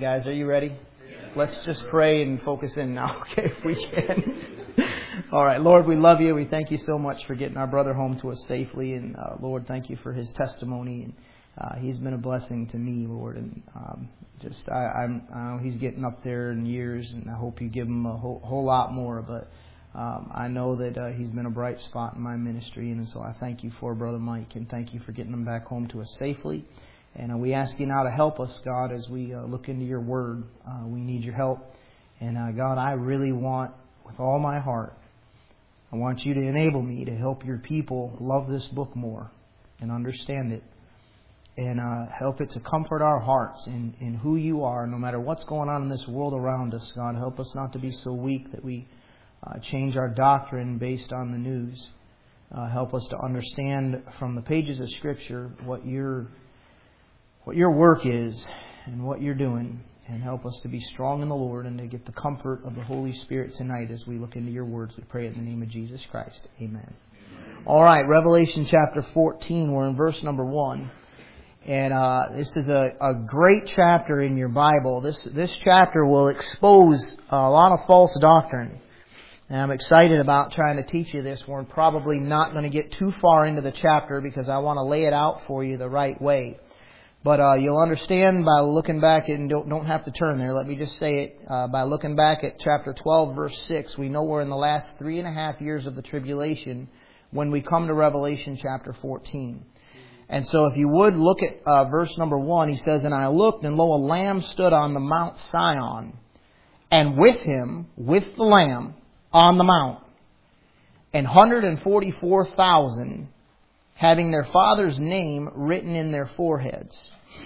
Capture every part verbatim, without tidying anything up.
guys, are you ready? Let's just pray and focus in now, okay, if we can. All right, Lord, we love you. We thank you so much for getting our brother home to us safely. And, uh, Lord, thank you for his testimony. And uh, he's been a blessing to me, Lord. And um, just, I, I'm, I know he's getting up there in years, and I hope you give him a whole, whole lot more. But um, I know that uh, he's been a bright spot in my ministry. And so I thank you for Brother Mike, and thank you for getting him back home to us safely. And uh, we ask you now to help us, God, as we uh, look into your word. Uh, we need your help. And, uh, God, I really want, with all my heart, I want you to enable me to help your people love this book more and understand it. And uh, help it to comfort our hearts in, in who you are, no matter what's going on in this world around us. God, help us not to be so weak that we uh, change our doctrine based on the news. Uh, help us to understand from the pages of Scripture what your what your work is and what you're doing. And help us to be strong in the Lord and to get the comfort of the Holy Spirit tonight as we look into your words. We pray in the name of Jesus Christ. Amen. Amen. All right, Revelation chapter fourteen. We're in verse number one. And uh, this is a, a great chapter in your Bible. This, this chapter will expose a lot of false doctrine. And I'm excited about trying to teach you this. We're probably not going to get too far into the chapter because I want to lay it out for you the right way. But uh, you'll understand by looking back, and don't, don't have to turn there. Let me just say it. Uh, by looking back at chapter twelve, verse six, we know we're in the last three and a half years of the tribulation when we come to Revelation chapter fourteen. And so if you would look at uh, verse number one, he says, "And I looked, and lo, a lamb stood on the Mount Sion, and with him, with the lamb, on the mount, and one hundred forty-four thousand, having their father's name written in their foreheads."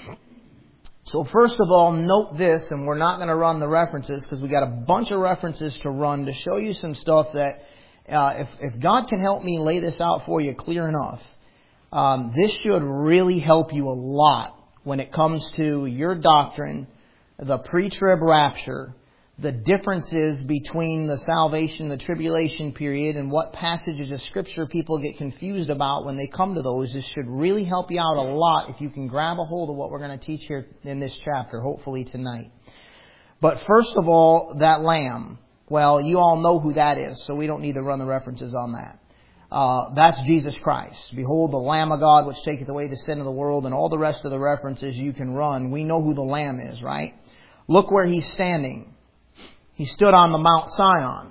So first of all, note this, and we're not going to run the references because we got a bunch of references to run to show you some stuff that uh, if, if God can help me lay this out for you clear enough, um, this should really help you a lot when it comes to your doctrine, the pre-trib rapture, the differences between the salvation, the tribulation period, and what passages of Scripture people get confused about when they come to those. This should really help you out a lot if you can grab a hold of what we're going to teach here in this chapter, hopefully tonight. But first of all, that lamb. Well, you all know who that is, so we don't need to run the references on that. Uh, that's Jesus Christ. "Behold, the Lamb of God, which taketh away the sin of the world," and all the rest of the references you can run. We know who the Lamb is, right? Look where he's standing. He stood on the Mount Sion.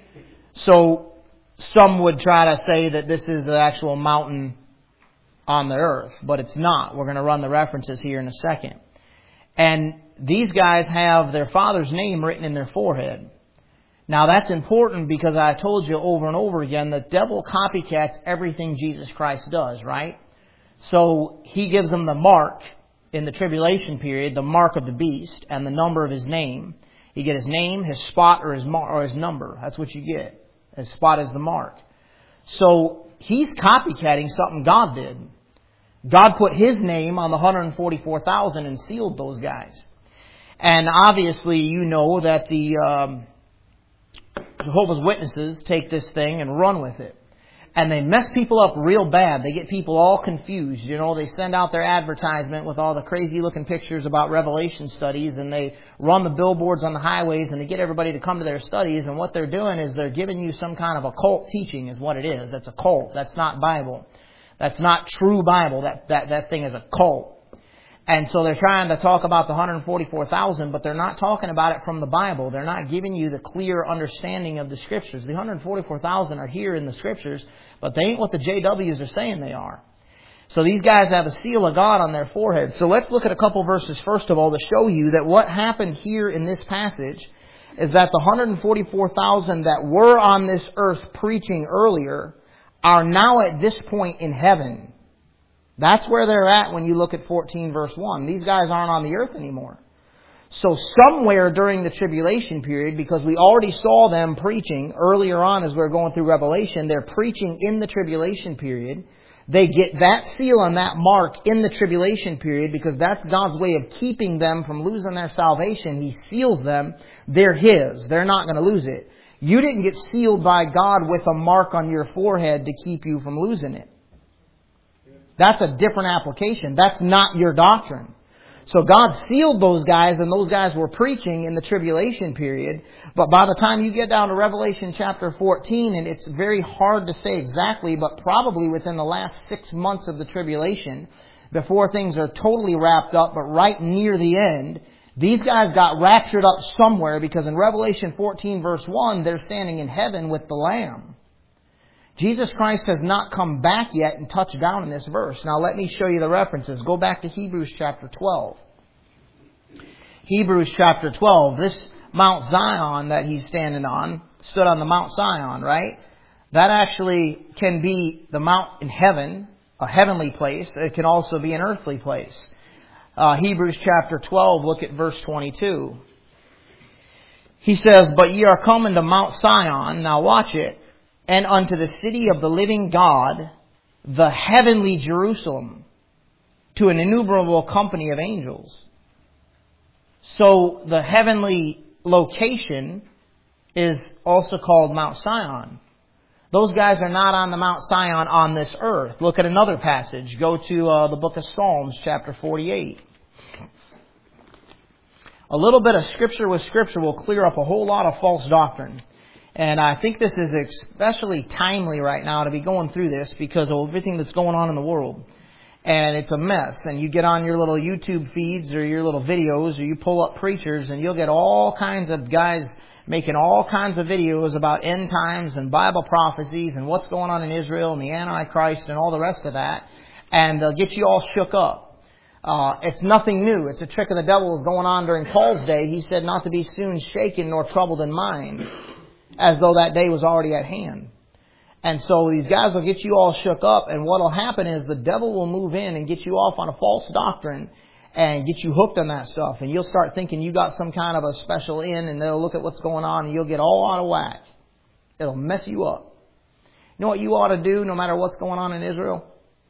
So some would try to say that this is an actual mountain on the earth, but it's not. We're going to run the references here in a second. And these guys have their father's name written in their forehead. Now that's important because I told you over and over again the devil copycats everything Jesus Christ does, right? So he gives them the mark in the tribulation period, the mark of the beast, and the number of his name. You get his name, his spot, or his mar- or his number. That's what you get. His spot is the mark. So he's copycatting something God did. God put his name on the one hundred forty-four thousand and sealed those guys. And obviously you know that the um, Jehovah's Witnesses take this thing and run with it. And they mess people up real bad. They get people all confused. You know, they send out their advertisement with all the crazy looking pictures about Revelation studies, and they run the billboards on the highways, and they get everybody to come to their studies. And what they're doing is they're giving you some kind of a cult teaching is what it is. That's a cult. That's not Bible. That's not true Bible. That, that, that thing is a cult. And so they're trying to talk about the one hundred forty-four thousand, but they're not talking about it from the Bible. They're not giving you the clear understanding of the Scriptures. The one hundred forty-four thousand are here in the Scriptures, but they ain't what the J Ws are saying they are. So these guys have a seal of God on their forehead. So let's look at a couple verses first of all to show you that what happened here in this passage is that the one hundred forty-four thousand that were on this earth preaching earlier are now at this point in heaven. That's where they're at when you look at fourteen verse one. These guys aren't on the earth anymore. So somewhere during the tribulation period, because we already saw them preaching earlier on as we we're going through Revelation, they're preaching in the tribulation period. They get that seal and that mark in the tribulation period because that's God's way of keeping them from losing their salvation. He seals them. They're His. They're not going to lose it. You didn't get sealed by God with a mark on your forehead to keep you from losing it. That's a different application. That's not your doctrine. So God sealed those guys, and those guys were preaching in the tribulation period. But by the time you get down to Revelation chapter fourteen, and it's very hard to say exactly, but probably within the last six months of the tribulation, before things are totally wrapped up, but right near the end, these guys got raptured up somewhere, because in Revelation fourteen verse one, they're standing in heaven with the Lamb. Jesus Christ has not come back yet and touched down in this verse. Now let me show you the references. Go back to Hebrews chapter twelve. Hebrews chapter twelve. This Mount Zion that he's standing on, stood on the Mount Zion, right? That actually can be the mount in heaven, a heavenly place. It can also be an earthly place. Uh, Hebrews chapter twelve, look at verse twenty-two. He says, "But ye are come into Mount Zion," now watch it, "and unto the city of the living God, the heavenly Jerusalem, to an innumerable company of angels." So the heavenly location is also called Mount Zion. Those guys are not on the Mount Zion on this earth. Look at another passage. Go to uh, the book of Psalms, chapter forty-eight. A little bit of scripture with scripture will clear up a whole lot of false doctrine. And I think this is especially timely right now to be going through this because of everything that's going on in the world. And it's a mess. And you get on your little YouTube feeds or your little videos, or you pull up preachers, and you'll get all kinds of guys making all kinds of videos about end times and Bible prophecies and what's going on in Israel and the Antichrist and all the rest of that. And they'll get you all shook up. Uh, it's nothing new. It's a trick of the devil that was going on during Paul's day. He said not to be soon shaken nor troubled in mind, as though that day was already at hand. And so these guys will get you all shook up, and what will happen is the devil will move in and get you off on a false doctrine and get you hooked on that stuff. And you'll start thinking you got some kind of a special in, and they'll look at what's going on, and you'll get all out of whack. It'll mess you up. You know what you ought to do no matter what's going on in Israel?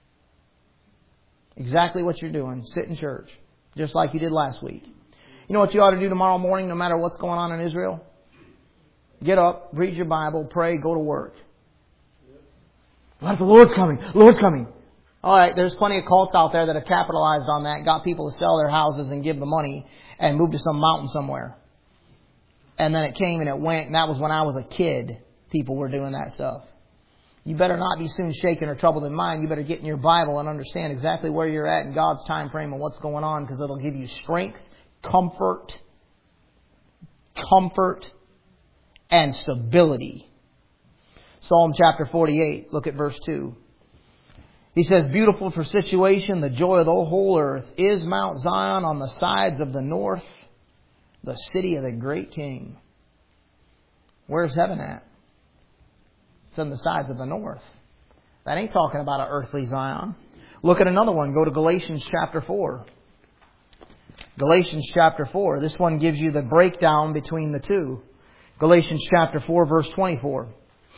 Exactly what you're doing. Sit in church, just like you did last week. You know what you ought to do tomorrow morning no matter what's going on in Israel? Get up, read your Bible, pray, go to work. What if the Lord's coming? The Lord's coming. All right, there's plenty of cults out there that have capitalized on that, got people to sell their houses and give the money and move to some mountain somewhere. And then it came and it went, and that was when I was a kid. People were doing that stuff. You better not be soon shaken or troubled in mind. You better get in your Bible and understand exactly where you're at in God's time frame and what's going on, because it'll give you strength, comfort, comfort, and stability. Psalm chapter forty-eight, look at verse two. He says, "Beautiful for situation, the joy of the whole earth, is Mount Zion on the sides of the north, the city of the great King." Where's heaven at? It's on the sides of the north. That ain't talking about an earthly Zion. Look at another one. Go to Galatians chapter four. Galatians chapter four. This one gives you the breakdown between the two. Galatians chapter four, verse twenty-four.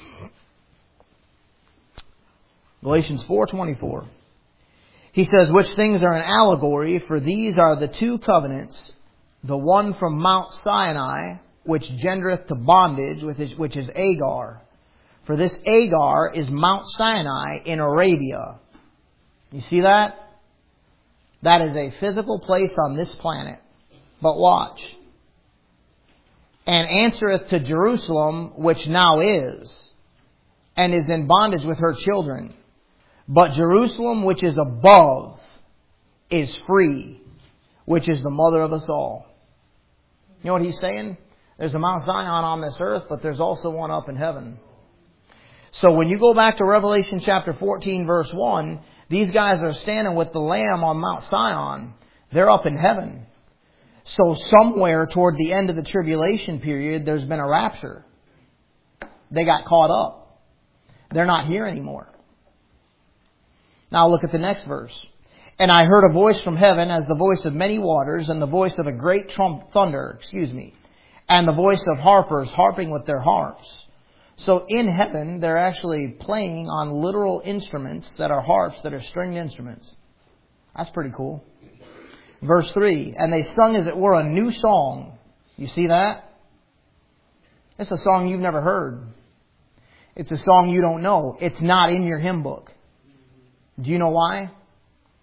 Galatians four twenty-four. He says, "Which things are an allegory, for these are the two covenants, the one from Mount Sinai, which gendereth to bondage, which is Agar. For this Agar is Mount Sinai in Arabia." You see that? That is a physical place on this planet. But watch. "And answereth to Jerusalem, which now is, and is in bondage with her children. But Jerusalem, which is above, is free, which is the mother of us all." You know what he's saying? There's a Mount Zion on this earth, but there's also one up in heaven. So when you go back to Revelation chapter fourteen, verse one, these guys are standing with the Lamb on Mount Zion. They're up in heaven. So somewhere toward the end of the tribulation period, there's been a rapture. They got caught up. They're not here anymore. Now look at the next verse. "And I heard a voice from heaven as the voice of many waters, and the voice of a great trump thunder, excuse me, and the voice of harpers harping with their harps." So in heaven, they're actually playing on literal instruments that are harps, that are stringed instruments. That's pretty cool. Verse three, "And they sung as it were a new song." You see that? It's a song you've never heard. It's a song you don't know. It's not in your hymn book. Do you know why?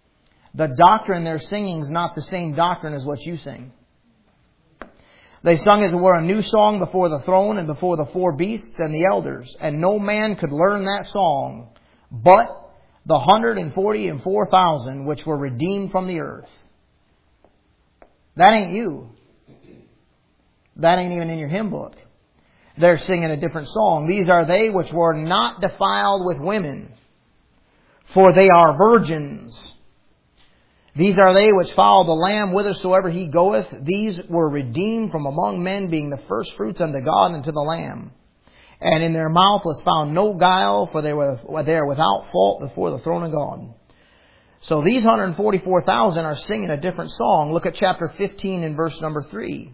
The doctrine they're singing is not the same doctrine as what you sing. They sung as it were a new song before the throne and before the four beasts and the elders. And no man could learn that song but the hundred and forty and four thousand which were redeemed from the earth. That ain't you. That ain't even in your hymn book. They're singing a different song. These are they which were not defiled with women, for they are virgins. These are they which follow the Lamb whithersoever He goeth. These were redeemed from among men, being the firstfruits unto God and to the Lamb. And in their mouth was found no guile, for they were they are without fault before the throne of God. So these one hundred forty-four thousand are singing a different song. Look at chapter fifteen and verse number three.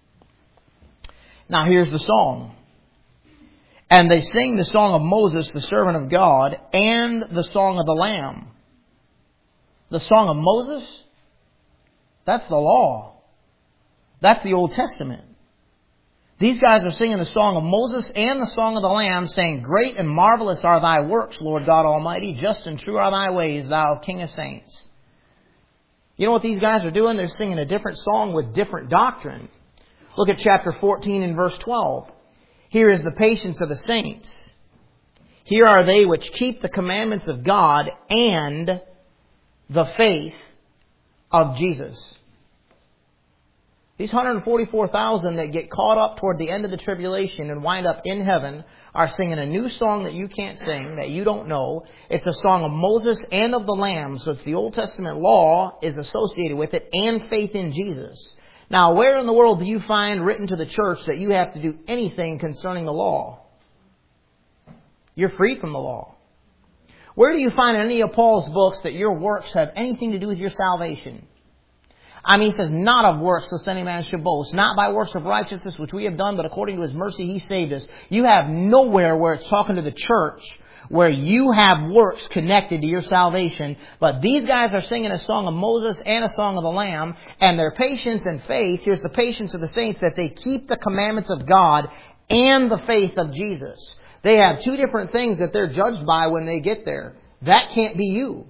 Now here's the song. And they sing the song of Moses, the servant of God, and the song of the Lamb. The song of Moses? That's the law. That's the Old Testament. These guys are singing the song of Moses and the song of the Lamb, saying, Great and marvelous are thy works, Lord God Almighty. Just and true are thy ways, thou King of saints. You know what these guys are doing? They're singing a different song with different doctrine. Look at chapter fourteen and verse twelve. Here is the patience of the saints. Here are they which keep the commandments of God and the faith of Jesus. These one hundred forty-four thousand that get caught up toward the end of the tribulation and wind up in heaven are singing a new song that you can't sing, that you don't know. It's a song of Moses and of the Lamb. So it's the Old Testament law is associated with it and faith in Jesus. Now, where in the world do you find written to the church that you have to do anything concerning the law? You're free from the law. Where do you find in any of Paul's books that your works have anything to do with your salvation? I mean, he says, not of works lest any man should boast, not by works of righteousness which we have done, but according to His mercy He saved us. You have nowhere where it's talking to the church where you have works connected to your salvation. But these guys are singing a song of Moses and a song of the Lamb, and their patience and faith, here's the patience of the saints, that they keep the commandments of God and the faith of Jesus. They have two different things that they're judged by when they get there. That can't be you.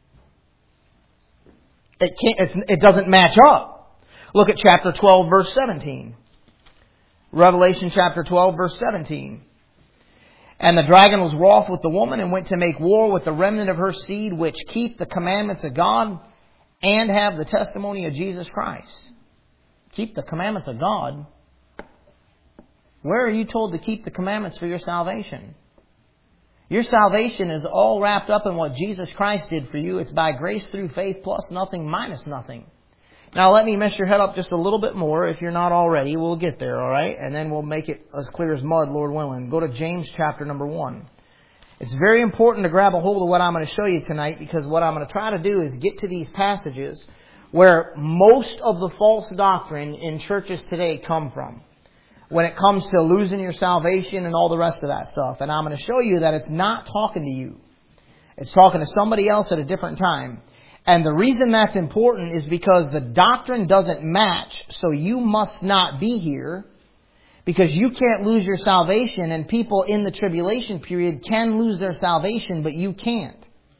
It can't, it's, it doesn't match up. Look at chapter twelve, verse seventeen. Revelation chapter twelve, verse seventeen. And the dragon was wroth with the woman and went to make war with the remnant of her seed, which keep the commandments of God and have the testimony of Jesus Christ. Keep the commandments of God. Where are you told to keep the commandments for your salvation? Your salvation is all wrapped up in what Jesus Christ did for you. It's by grace through faith plus nothing minus nothing. Now let me mess your head up just a little bit more if you're not already. We'll get there, all right? And then we'll make it as clear as mud, Lord willing. Go to James chapter number one. It's very important to grab a hold of what I'm going to show you tonight, because what I'm going to try to do is get to these passages where most of the false doctrine in churches today come from, when it comes to losing your salvation and all the rest of that stuff. And I'm going to show you that it's not talking to you. It's talking to somebody else at a different time. And the reason that's important is because the doctrine doesn't match, so you must not be here, because you can't lose your salvation, and people in the tribulation period can lose their salvation, but you can't.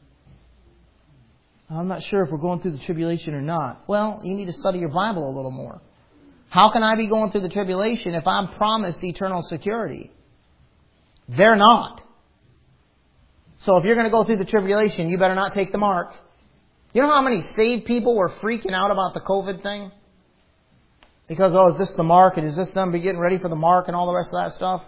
I'm not sure if we're going through the tribulation or not. Well, you need to study your Bible a little more. How can I be going through the tribulation if I'm promised eternal security? They're not. So if you're going to go through the tribulation, you better not take the mark. You know how many saved people were freaking out about the COVID thing? Because, oh, is this the mark? And is this them be getting ready for the mark and all the rest of that stuff?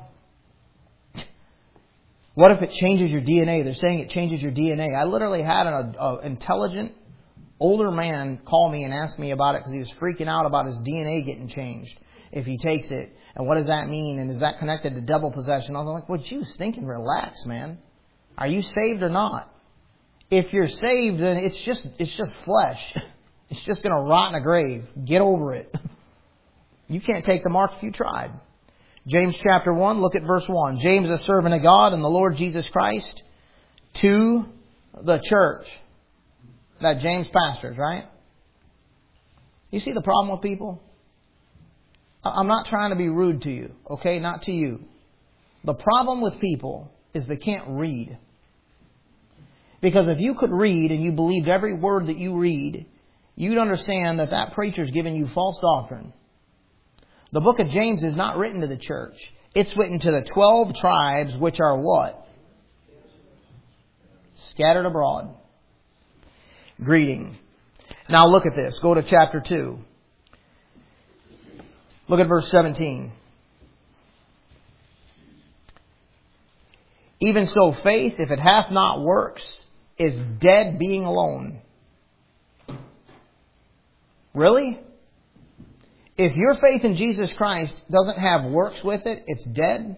What if it changes your D N A? They're saying it changes your D N A. I literally had an a, intelligent, older man call me and ask me about it because he was freaking out about his D N A getting changed if he takes it. And what does that mean? And is that connected to devil possession? I was like, well, you stinking relax, man. Are you saved or not? If you're saved, then it's just it's just flesh. It's just going to rot in a grave. Get over it. You can't take the mark if you tried. James chapter one, look at verse one. James, a servant of God and the Lord Jesus Christ, to the church. That James pastors, right? You see the problem with people? I'm not trying to be rude to you, okay? Not to you. The problem with people is they can't read. Because if you could read and you believed every word that you read, you'd understand that that preacher's giving you false doctrine. The book of James is not written to the church. It's written to the twelve tribes, which are what? Scattered abroad. Greeting. Now look at this. Go to chapter two. Look at verse seventeen. Even so, faith, if it hath not works, is dead being alone. Really? If your faith in Jesus Christ doesn't have works with it, it's dead?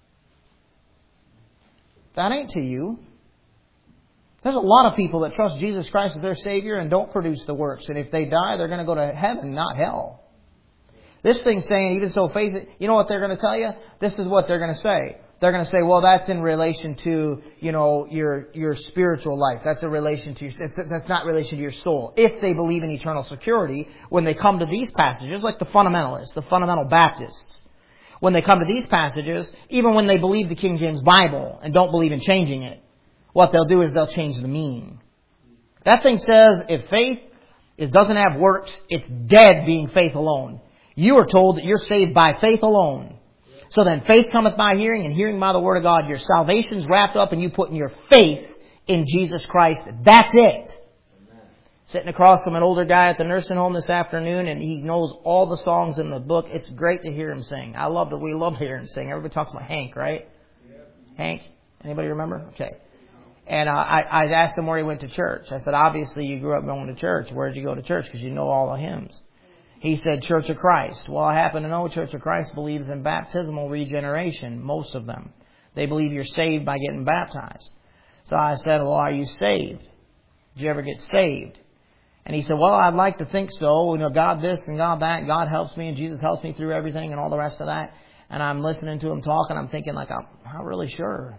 That ain't to you. There's a lot of people that trust Jesus Christ as their Savior and don't produce the works. And if they die, they're going to go to heaven, not hell. This thing's saying, even so faith, you know what they're going to tell you? This is what they're going to say. They're going to say, well, that's in relation to, you know, your your spiritual life. That's a relation to your, that's not relation to your soul. If they believe in eternal security, when they come to these passages, like the fundamentalists, the fundamental Baptists, when they come to these passages, even when they believe the King James Bible and don't believe in changing it, what they'll do is they'll change the meaning. That thing says, if faith is, doesn't have works, it's dead being faith alone. You are told that you're saved by faith alone. So then faith cometh by hearing, and hearing by the Word of God. Your salvation's wrapped up in you putting your faith in Jesus Christ. That's it. Amen. Sitting across from an older guy at the nursing home this afternoon, and he knows all the songs in the book. It's great to hear him sing. I love it. We love hearing him sing. Everybody talks about Hank, right? Yeah. Hank? Anybody remember? Okay. And uh, I, I asked him where he went to church. I said, obviously you grew up going to church. Where did you go to church? Because you know all the hymns. He said, Church of Christ. Well, I happen to know Church of Christ believes in baptismal regeneration, most of them. They believe you're saved by getting baptized. So I said, well, are you saved? Did you ever get saved? And he said, well, I'd like to think so. You know, God this and God that. God helps me and Jesus helps me through everything and all the rest of that. And I'm listening to him talk and I'm thinking, like, I'm not really sure.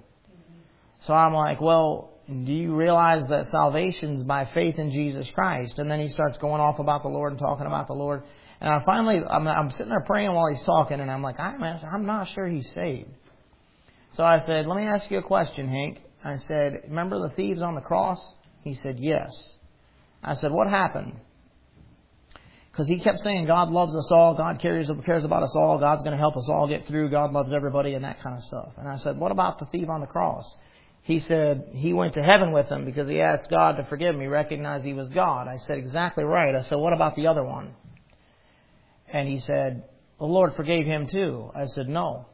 So I'm like, well, do you realize that salvation's by faith in Jesus Christ? And then he starts going off about the Lord and talking about the Lord. And I finally, I'm, I'm sitting there praying while he's talking, and I'm like, I'm, I'm not sure he's saved. So I said, let me ask you a question, Hank. I said, remember the thieves on the cross? He said, yes. I said, what happened? Because he kept saying, God loves us all, God cares, cares about us all, God's going to help us all get through, God loves everybody, and that kind of stuff. And I said, what about the thief on the cross? He said he went to heaven with him because he asked God to forgive him. He recognized he was God. I said, exactly right. I said, what about the other one? And he said, the Lord forgave him too. I said, no.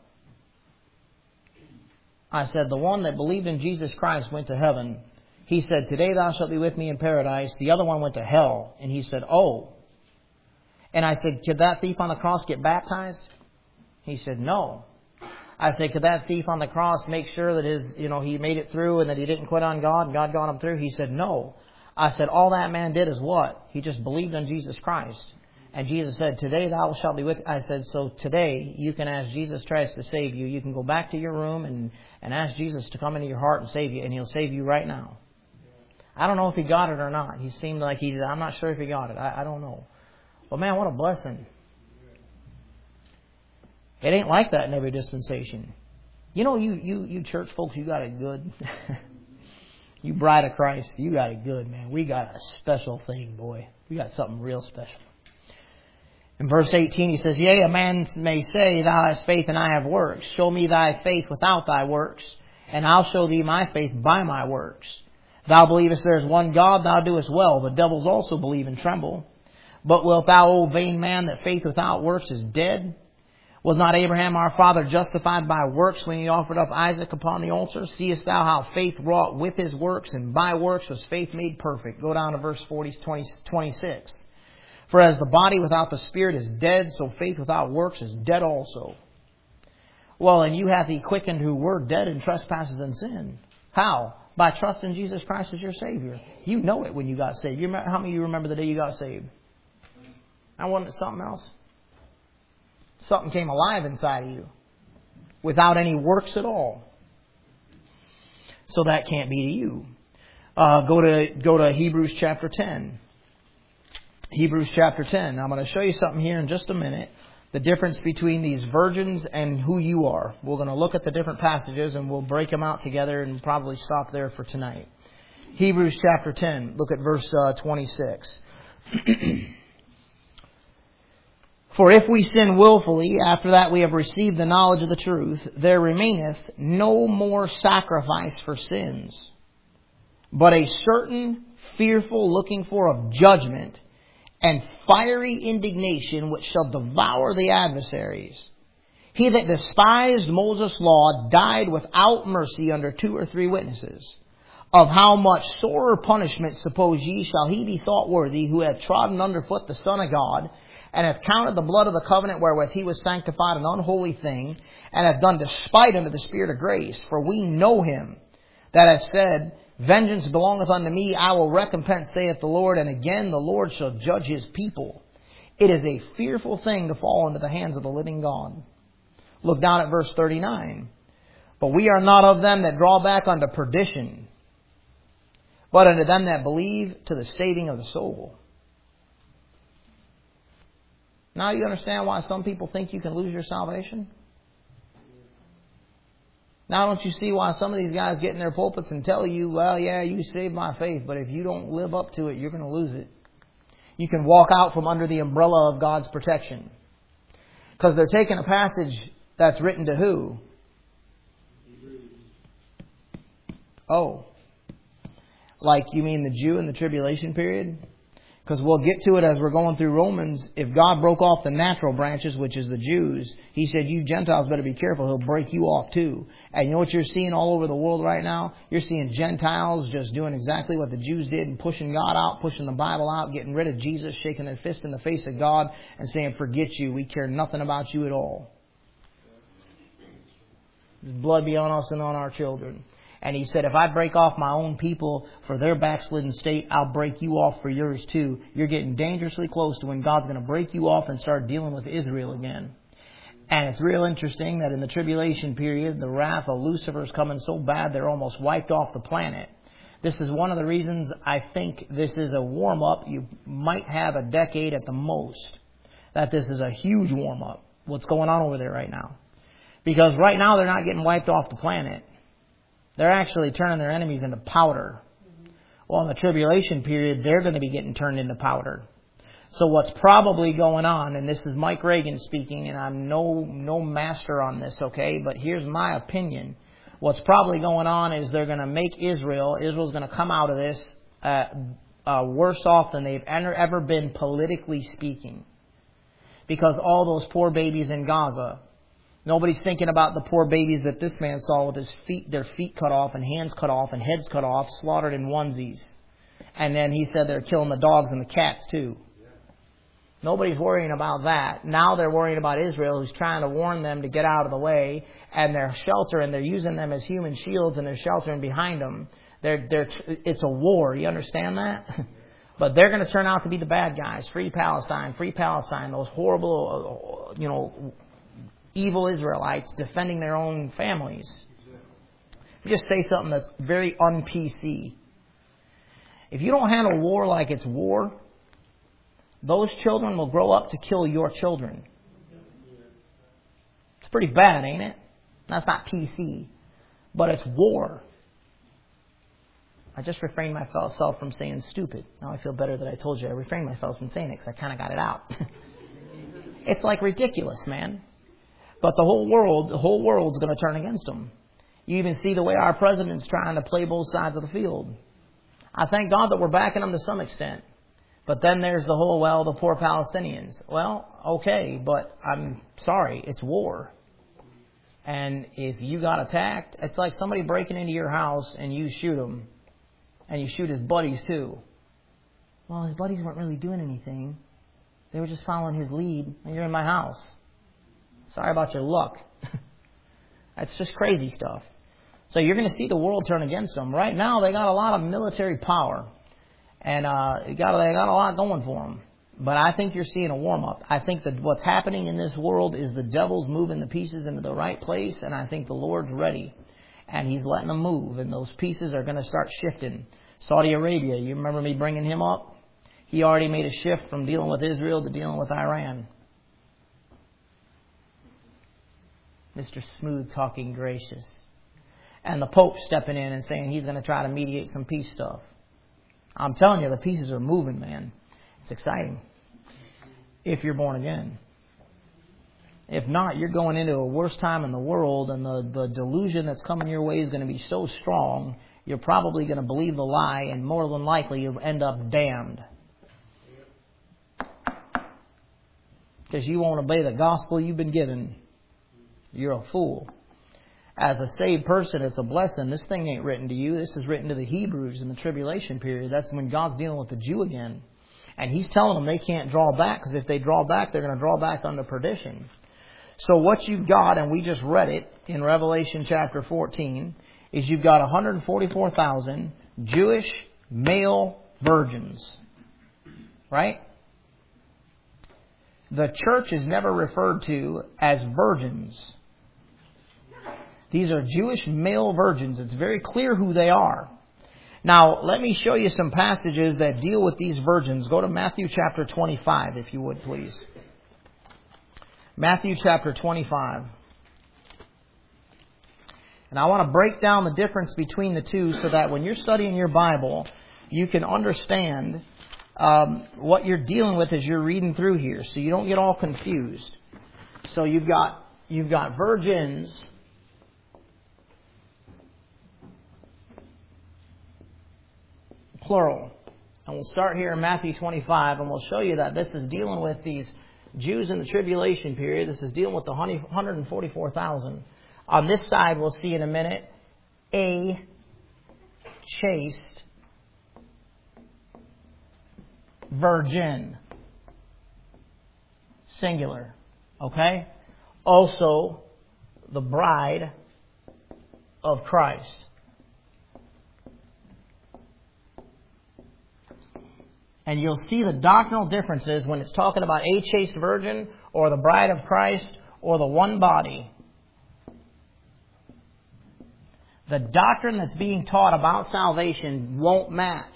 I said, the one that believed in Jesus Christ went to heaven. He said, today thou shalt be with me in paradise. The other one went to hell. And he said, oh. And I said, could that thief on the cross get baptized? He said, no. I said, could that thief on the cross make sure that his, you know, he made it through and that he didn't quit on God and God got him through? He said, no. I said, all that man did is what? He just believed in Jesus Christ. And Jesus said, today thou shalt be with me. I said, so today you can ask Jesus Christ to save you. You can go back to your room and, and ask Jesus to come into your heart and save you. And he'll save you right now. I don't know if he got it or not. He seemed like he, I'm not sure if he got it. I, I don't know. But man, what a blessing. It ain't like that in every dispensation. You know, you you you church folks, you got it good. You bride of Christ, you got it good, man. We got a special thing, boy. We got something real special. In verse eighteen, he says, yea, a man may say, thou hast faith and I have works. Show me thy faith without thy works, and I'll show thee my faith by my works. Thou believest there is one God, thou doest well. The devils also believe and tremble. But wilt thou, O vain man, that faith without works is dead? Was not Abraham our father justified by works when he offered up Isaac upon the altar? Seest thou how faith wrought with his works, and by works was faith made perfect? Go down to verse forty, twenty, twenty-six. For as the body without the spirit is dead, so faith without works is dead also. Well, and you hath he quickened who were dead in trespasses and sin. How? By trusting Jesus Christ as your Savior. You know it when you got saved. You remember, how many of you remember the day you got saved? I wasn't it something else? Something came alive inside of you without any works at all. So that can't be to you. Uh, go to go to Hebrews chapter ten. Hebrews chapter ten. I'm going to show you something here in just a minute. The difference between these virgins and who you are. We're going to look at the different passages and we'll break them out together and probably stop there for tonight. Hebrews chapter ten. Look at verse uh, twenty-six. For if we sin willfully, after that we have received the knowledge of the truth, there remaineth no more sacrifice for sins, but a certain fearful looking for of judgment and fiery indignation which shall devour the adversaries. He that despised Moses' law died without mercy under two or three witnesses. Of how much sorer punishment, suppose ye, shall he be thought worthy, who hath trodden under foot the Son of God, and hath counted the blood of the covenant wherewith he was sanctified an unholy thing, and hath done despite unto the Spirit of grace? For we know him that hath said, Vengeance belongeth unto me, I will recompense, saith the Lord. And again, the Lord shall judge his people. It is a fearful thing to fall into the hands of the living God. Look down at verse thirty-nine. But we are not of them that draw back unto perdition, but unto them that believe to the saving of the soul. Now you understand why some people think you can lose your salvation? Now don't you see why some of these guys get in their pulpits and tell you, well, yeah, you saved my faith, but if you don't live up to it, you're going to lose it. You can walk out from under the umbrella of God's protection. Because they're taking a passage that's written to who? Oh. Like you mean the Jew in the tribulation period? Because we'll get to it as we're going through Romans. If God broke off the natural branches, which is the Jews, He said, you Gentiles better be careful. He'll break you off too. And you know what you're seeing all over the world right now? You're seeing Gentiles just doing exactly what the Jews did and pushing God out, pushing the Bible out, getting rid of Jesus, shaking their fist in the face of God and saying, forget you. We care nothing about you at all. Blood be on us and on our children. And He said, if I break off my own people for their backslidden state, I'll break you off for yours too. You're getting dangerously close to when God's going to break you off and start dealing with Israel again. And it's real interesting that in the tribulation period, the wrath of Lucifer is coming so bad they're almost wiped off the planet. This is one of the reasons I think this is a warm-up. You might have a decade at the most. That this is a huge warm-up. What's going on over there right now. Because right now they're not getting wiped off the planet. They're actually turning their enemies into powder. Well, in the tribulation period, they're going to be getting turned into powder. So what's probably going on, and this is Mike Reagan speaking, and I'm no no master on this, okay? But here's my opinion. What's probably going on is they're going to make Israel, Israel's going to come out of this uh, uh, worse off than they've ever, ever been politically speaking. Because all those poor babies in Gaza, nobody's thinking about the poor babies that this man saw with his feet, their feet cut off and hands cut off and heads cut off, slaughtered in onesies. And then he said they're killing the dogs and the cats too. Nobody's worrying about that. Now they're worrying about Israel, who's trying to warn them to get out of the way, and they're sheltering, they're using them as human shields, and they're sheltering behind them. They're, they're, it's a war. You understand that? But they're going to turn out to be the bad guys. Free Palestine, free Palestine. Those horrible, you know, evil Israelites defending their own families. Just say something that's very un-P C. If you don't handle war like it's war, those children will grow up to kill your children. It's pretty bad, ain't it? That's not P C. But it's war. I just refrained myself from saying stupid. Now I feel better that I told you I refrained myself from saying it because I kind of got it out. It's like ridiculous, man. But the whole world, the whole world's going to turn against them. You even see the way our president's trying to play both sides of the field. I thank God that we're backing them to some extent. But then there's the whole, well, the poor Palestinians. Well, okay, but I'm sorry, it's war. And if you got attacked, it's like somebody breaking into your house and you shoot him. And you shoot his buddies too. Well, his buddies weren't really doing anything. They were just following his lead, and you're in my house. Sorry about your luck. That's just crazy stuff. So you're going to see the world turn against them. Right now, they got a lot of military power. And uh, they, got, they got a lot going for them. But I think you're seeing a warm-up. I think that what's happening in this world is the devil's moving the pieces into the right place. And I think the Lord's ready. And He's letting them move. And those pieces are going to start shifting. Saudi Arabia, you remember me bringing him up? He already made a shift from dealing with Israel to dealing with Iran. Mister Smooth Talking Gracious. and the Pope stepping in and saying he's going to try to mediate some peace stuff. I'm telling you, the pieces are moving, man. It's exciting. If you're born again. If not, you're going into a worse time in the world, and the, the delusion that's coming your way is going to be so strong, you're probably going to believe the lie, and more than likely you'll end up damned. Because you won't obey the gospel you've been given. You're a fool. As a saved person, it's a blessing. This thing ain't written to you. This is written to the Hebrews in the tribulation period. That's when God's dealing with the Jew again. And He's telling them they can't draw back, because if they draw back, they're going to draw back unto perdition. So what you've got, and we just read it in Revelation chapter fourteen, is you've got one hundred forty-four thousand Jewish male virgins. Right? The church is never referred to as virgins. These are Jewish male virgins. It's very clear who they are. Now, let me show you some passages that deal with these virgins. Go to Matthew chapter twenty-five, if you would, please. Matthew chapter twenty-five. And I want to break down the difference between the two so that when you're studying your Bible, you can understand um, what you're dealing with as you're reading through here, so you don't get all confused. So you've got you've got virgins, plural. And we'll start here in Matthew twenty-five, and we'll show you that this is dealing with these Jews in the tribulation period. This is dealing with the one hundred forty-four thousand. On this side, we'll see in a minute, a chaste virgin. Singular. Okay? Also, the bride of Christ. And you'll see the doctrinal differences when it's talking about a chaste virgin or the bride of Christ or the one body. The doctrine that's being taught about salvation won't match.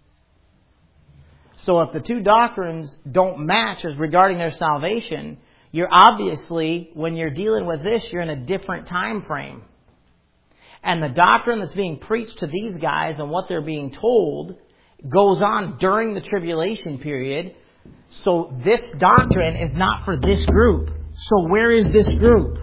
So if the two doctrines don't match as regarding their salvation, you're obviously, when you're dealing with this, you're in a different time frame. And the doctrine that's being preached to these guys and what they're being told goes on during the tribulation period. So this doctrine is not for this group. So where is this group?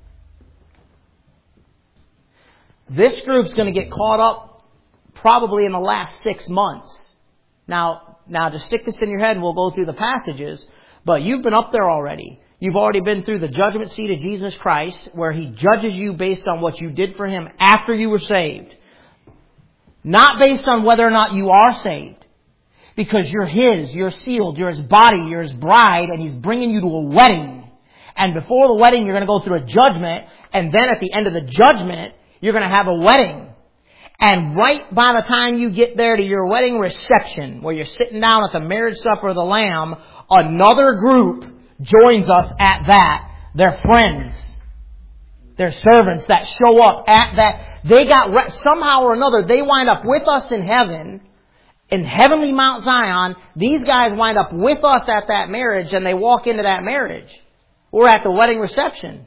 This group's going to get caught up probably in the last six months. Now, now to stick this in your head, we'll go through the passages, but you've been up there already. You've already been through the judgment seat of Jesus Christ, where He judges you based on what you did for Him after you were saved. Not based on whether or not you are saved. Because you're His, you're sealed, you're His body, you're His bride, and He's bringing you to a wedding. And before the wedding, you're going to go through a judgment, and then at the end of the judgment, you're going to have a wedding. And right by the time you get there to your wedding reception, where you're sitting down at the marriage supper of the Lamb, another group joins us at that. They're friends. They're servants that show up at that. They got, somehow or another, they wind up with us in heaven, in heavenly Mount Zion. These guys wind up with us at that marriage, and they walk into that marriage. We're at the wedding reception.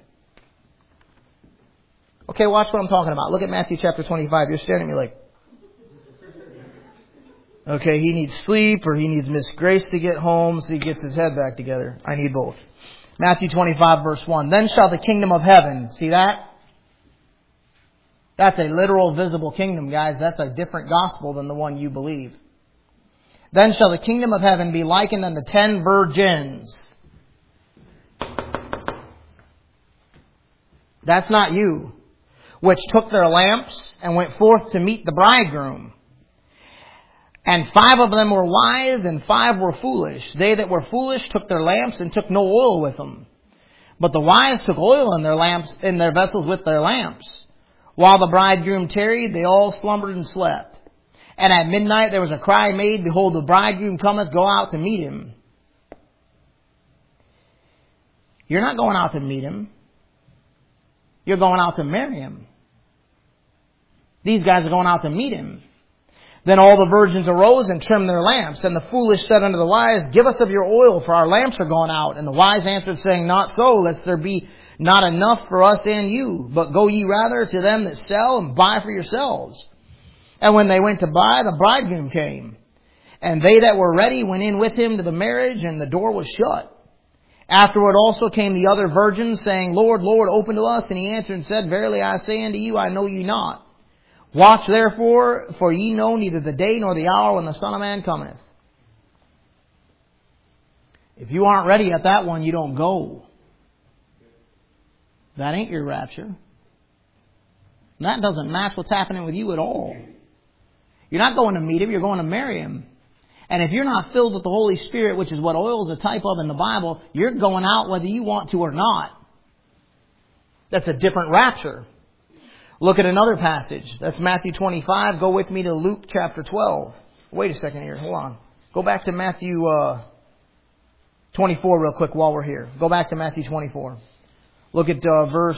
Okay, watch what I'm talking about. Look at Matthew chapter twenty-five. You're staring at me like, okay, he needs sleep or he needs Miss Grace to get home so he gets his head back together. I need both. Matthew twenty-five verse one. Then shall the kingdom of heaven, see that? That's a literal visible kingdom, guys. That's a different gospel than the one you believe. Then shall the kingdom of heaven be likened unto ten virgins. That's not you. Which took their lamps and went forth to meet the bridegroom. And five of them were wise and five were foolish. They that were foolish took their lamps and took no oil with them. But the wise took oil in their lamps, in their vessels with their lamps. While the bridegroom tarried, they all slumbered and slept. And at midnight there was a cry made, Behold, the bridegroom cometh, go out to meet him. You're not going out to meet him. You're going out to marry him. These guys are going out to meet him. Then all the virgins arose and trimmed their lamps. And the foolish said unto the wise, Give us of your oil, for our lamps are gone out. And the wise answered, saying, Not so, lest there be not enough for us and you, but go ye rather to them that sell and buy for yourselves. And when they went to buy, the bridegroom came. And they that were ready went in with him to the marriage, and the door was shut. Afterward also came the other virgins, saying, Lord, Lord, open to us. And he answered and said, Verily I say unto you, I know you not. Watch therefore, for ye know neither the day nor the hour when the Son of Man cometh. If you aren't ready at that one, you don't go. That ain't your rapture. That doesn't match what's happening with you at all. You're not going to meet him, you're going to marry him. And if you're not filled with the Holy Spirit, which is what oil is a type of in the Bible, you're going out whether you want to or not. That's a different rapture. Look at another passage. That's Matthew twenty-five. Go with me to Luke chapter twelve. Wait a second here. Hold on. Go back to Matthew uh, twenty-four real quick while we're here. Go back to Matthew twenty-four. Look at uh, verse...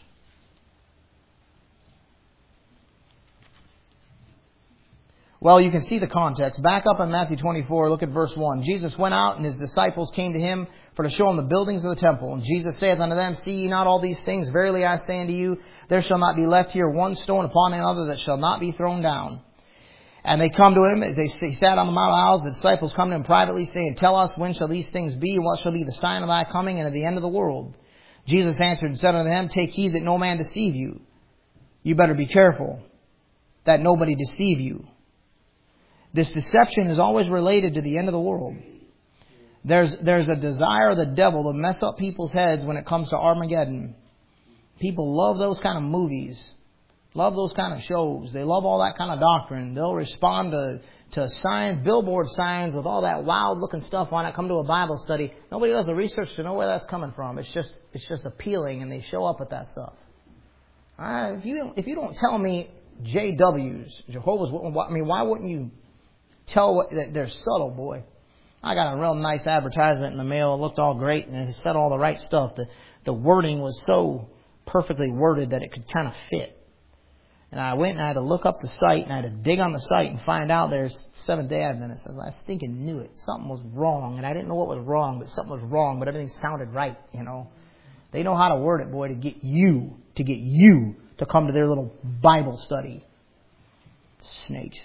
Well, you can see the context. Back up in Matthew twenty-four, look at verse one. Jesus went out, and his disciples came to him for to show him the buildings of the temple. And Jesus saith unto them, See ye not all these things? Verily I say unto you, there shall not be left here one stone upon another that shall not be thrown down. And they come to him, they he sat on the Mount of Olives, the disciples come to him privately, saying, Tell us, when shall these things be, and what shall be the sign of thy coming and of the end of the world? Jesus answered and said unto them, Take heed that no man deceive you. You better be careful that nobody deceive you. This deception is always related to the end of the world. There's, there's a desire of the devil to mess up people's heads when it comes to Armageddon. People love those kind of movies. Love those kind of shows. They love all that kind of doctrine. They'll respond to, to signs, billboard signs with all that wild looking stuff on it. Come to a Bible study. Nobody does the research to know where that's coming from. It's just, it's just appealing, and they show up with that stuff. Uh, if you don't, if you don't tell me J Ws, Jehovah's Witnesses, I mean, why wouldn't you tell what, that they're subtle, boy? I got a real nice advertisement in the mail. It looked all great, and it said all the right stuff. The, the wording was so perfectly worded that it could kind of fit. And I went and I had to look up the site, and I had to dig on the site and find out there's Seventh-day Adventists. I stinking knew it. Something was wrong, and I didn't know what was wrong, but something was wrong, but everything sounded right, you know. They know how to word it, boy, to get you, to get you to come to their little Bible study. Snakes.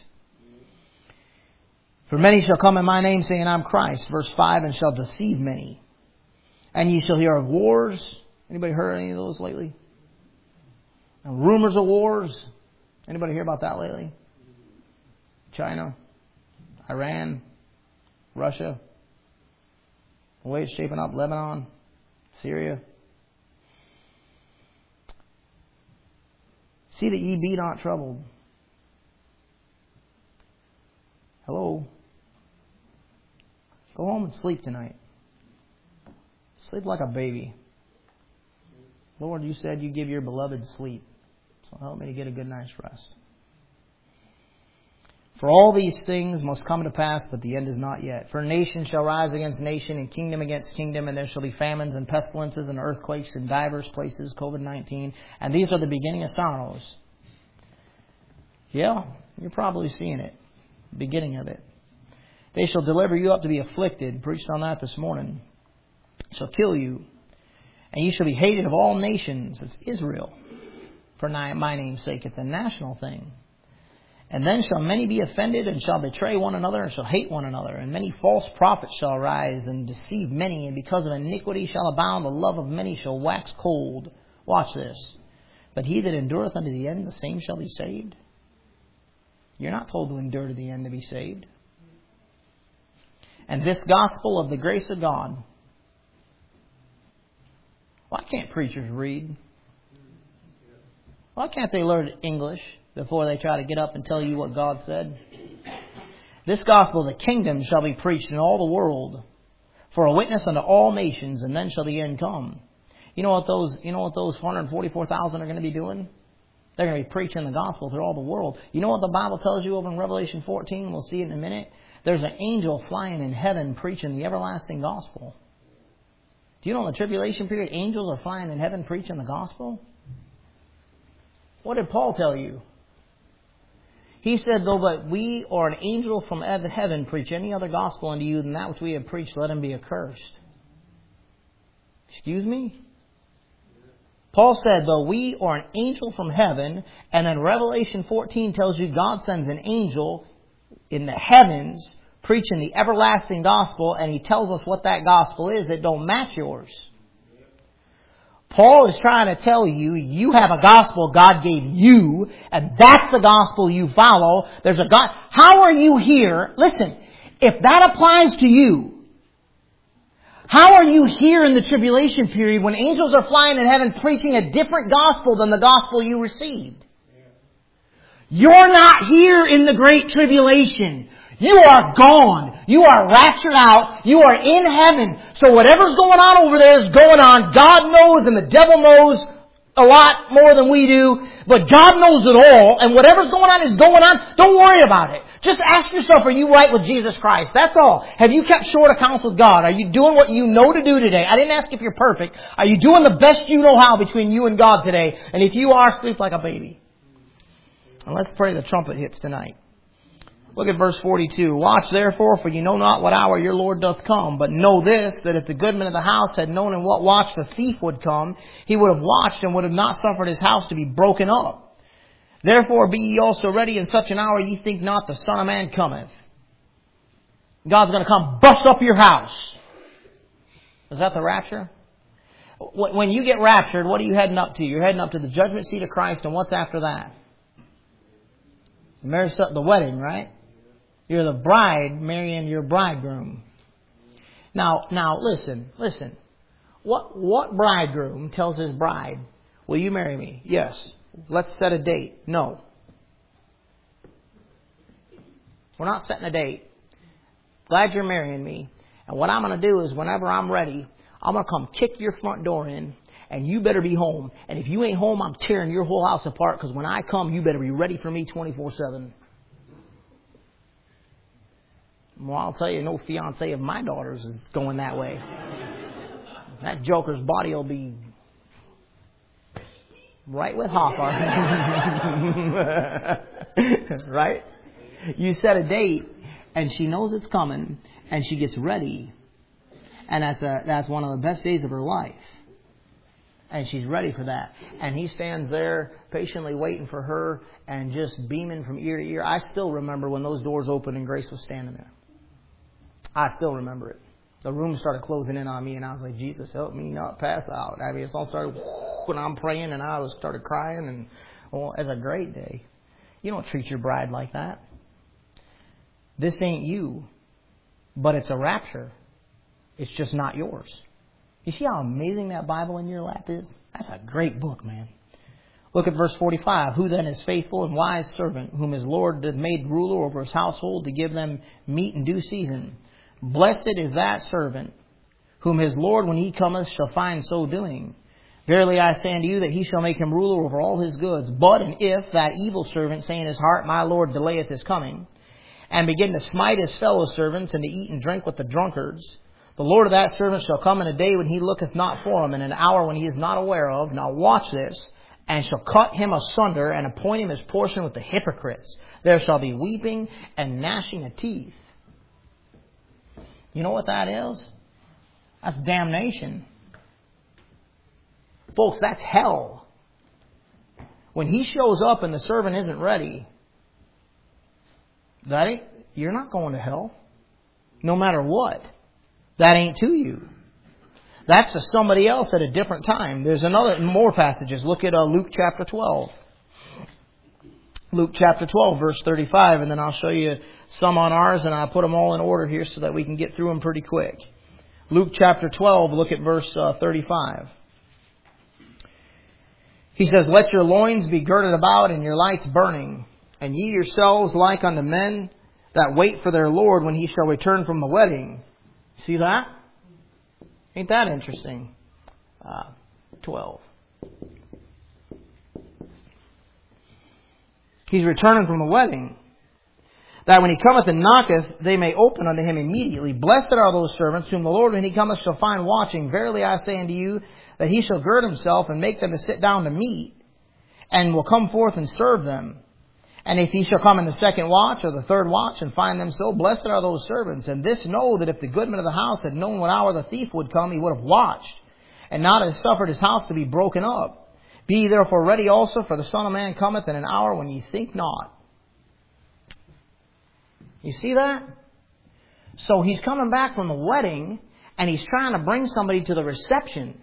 For many shall come in my name, saying, I'm Christ. Verse five, and shall deceive many. And ye shall hear of wars. Anybody heard any of those lately? And rumors of wars. Anybody hear about that lately? China, Iran, Russia, the way it's shaping up, Lebanon, Syria. See that ye be not troubled. Hello? Go home and sleep tonight. Sleep like a baby. Lord, you said you give your beloved sleep. So help me to get a good night's rest. For all these things must come to pass, but the end is not yet. For nation shall rise against nation, and kingdom against kingdom, and there shall be famines and pestilences and earthquakes in divers places, COVID nineteen. And these are the beginning of sorrows. Yeah, you're probably seeing it. Beginning of it. They shall deliver you up to be afflicted. Preached on that this morning. Shall kill you. And you shall be hated of all nations. It's Israel. For my name's sake. It's a national thing. And then shall many be offended, and shall betray one another, and shall hate one another. And many false prophets shall rise, and deceive many. And because of iniquity shall abound, the love of many shall wax cold. Watch this. But he that endureth unto the end, the same shall be saved. You're not told to endure to the end to be saved. And this gospel of the grace of God. Why can't preachers read? Why can't they learn English before they try to get up and tell you what God said? This gospel of the kingdom shall be preached in all the world for a witness unto all nations, and then shall the end come. You know what those, you know what those four hundred forty-four thousand are going to be doing? They're going to be preaching the gospel through all the world. You know what the Bible tells you over in Revelation fourteen? We'll see it in a minute. There's an angel flying in heaven preaching the everlasting gospel. Do you know in the tribulation period, angels are flying in heaven preaching the gospel? What did Paul tell you? He said, though but we or an angel from heaven preach any other gospel unto you than that which we have preached, let him be accursed. Excuse me? Paul said, though we are an angel from heaven, and then Revelation fourteen tells you God sends an angel in the heavens preaching the everlasting gospel, and he tells us what that gospel is. It don't match yours. Paul is trying to tell you, you have a gospel God gave you, and that's the gospel you follow. There's a God. How are you here? Listen, if that applies to you, how are you here in the tribulation period when angels are flying in heaven preaching a different gospel than the gospel you received? You're not here in the great tribulation. You are gone. You are raptured out. You are in heaven. So whatever's going on over there is going on. God knows and the devil knows a lot more than we do. But God knows it all. And whatever's going on is going on. Don't worry about it. Just ask yourself, are you right with Jesus Christ? That's all. Have you kept short accounts with God? Are you doing what you know to do today? I didn't ask if you're perfect. Are you doing the best you know how between you and God today? And if you are, sleep like a baby. And let's pray the trumpet hits tonight. Look at verse forty-two. Watch therefore, for you know not what hour your Lord doth come. But know this, that if the goodman of the house had known in what watch the thief would come, he would have watched and would have not suffered his house to be broken up. Therefore be ye also ready in such an hour ye think not the Son of Man cometh. God's going to come bust up your house. Is that the rapture? When you get raptured, what are you heading up to? You're heading up to the judgment seat of Christ, and what's after that? Marriage, the wedding, right? You're the bride marrying your bridegroom. Now, now listen, listen. What, what bridegroom tells his bride, will you marry me? Yes. Let's set a date. No. We're not setting a date. Glad you're marrying me. And what I'm going to do is whenever I'm ready, I'm going to come kick your front door in, and you better be home. And if you ain't home, I'm tearing your whole house apart, because when I come, you better be ready for me twenty-four seven. Well, I'll tell you, no fiance of my daughter's is going that way. That joker's body will be right with Hoffa. Right? You set a date, and she knows it's coming, and she gets ready. And that's a, that's one of the best days of her life. And she's ready for that. And he stands there patiently waiting for her and just beaming from ear to ear. I still remember when those doors opened and Grace was standing there. I still remember it. The room started closing in on me, and I was like, Jesus, help me not pass out. I mean, it all started when I'm praying, and I was started crying. And well, it's a great day. You don't treat your bride like that. This ain't you, but it's a rapture. It's just not yours. You see how amazing that Bible in your lap is? That's a great book, man. Look at verse forty-five. Who then is faithful and wise servant, whom his Lord hath made ruler over his household to give them meat in due season? Blessed is that servant, whom his Lord, when he cometh, shall find so doing. Verily I say unto you, that he shall make him ruler over all his goods. But and if that evil servant say in his heart, my Lord delayeth his coming, and begin to smite his fellow servants, and to eat and drink with the drunkards, the Lord of that servant shall come in a day when he looketh not for him, and an hour when he is not aware of. Now watch this. And shall cut him asunder, and appoint him his portion with the hypocrites. There shall be weeping and gnashing of teeth. You know what that is? That's damnation. Folks, that's hell. When he shows up and the servant isn't ready, that ain't, you're not going to hell. No matter what. That ain't to you. That's to somebody else at a different time. There's another, more passages. Look at uh, Luke chapter twelve. Luke chapter twelve, verse thirty-five. And then I'll show you some on ours, and I'll put them all in order here so that we can get through them pretty quick. Luke chapter twelve, look at verse uh, thirty-five. He says, let your loins be girded about and your lights burning, and ye yourselves like unto men that wait for their Lord when he shall return from the wedding. See that? Ain't that interesting? Uh, twelve. He's returning from the wedding. That when he cometh and knocketh, they may open unto him immediately. Blessed are those servants whom the Lord, when he cometh, shall find watching. Verily I say unto you, that he shall gird himself and make them to sit down to meat, and will come forth and serve them. And if he shall come in the second watch or the third watch and find them so, blessed are those servants. And this know, that if the goodman of the house had known what hour the thief would come, he would have watched, and not have suffered his house to be broken up. Be ye therefore ready also, for the Son of Man cometh in an hour when ye think not. You see that? So he's coming back from the wedding, and he's trying to bring somebody to the reception.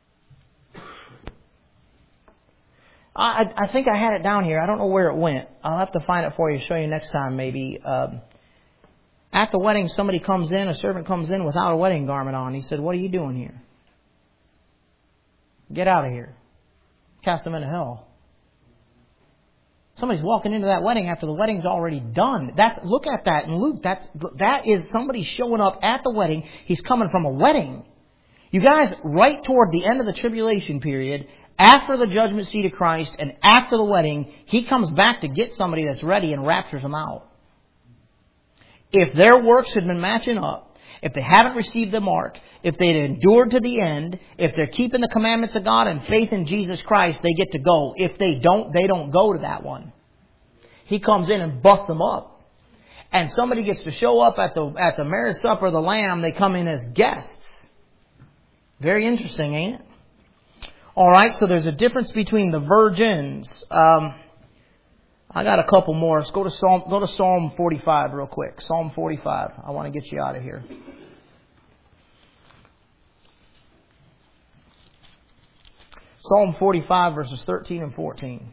I, I think I had it down here. I don't know where it went. I'll have to find it for you, show you next time maybe. Um, at the wedding, somebody comes in, a servant comes in without a wedding garment on. He said, "What are you doing here? Get out of here." Cast them into hell. Somebody's walking into that wedding after the wedding's already done. That's look at that in Luke. That's that is somebody showing up at the wedding. He's coming from a wedding. You guys, right toward the end of the tribulation period, after the judgment seat of Christ and after the wedding, He comes back to get somebody that's ready and raptures them out. If their works had been matching up, if they haven't received the mark, if they'd endured to the end, if they're keeping the commandments of God and faith in Jesus Christ, they get to go. If they don't, they don't go to that one. He comes in and busts them up. And somebody gets to show up at the at the marriage supper of the Lamb. They come in as guests. Very interesting, ain't it? All right, so there's a difference between the virgins. Um, I got a couple more. Let's go to Psalm, go to Psalm forty-five real quick. Psalm forty-five. I want to get you out of here. Psalm forty-five, verses thirteen and fourteen.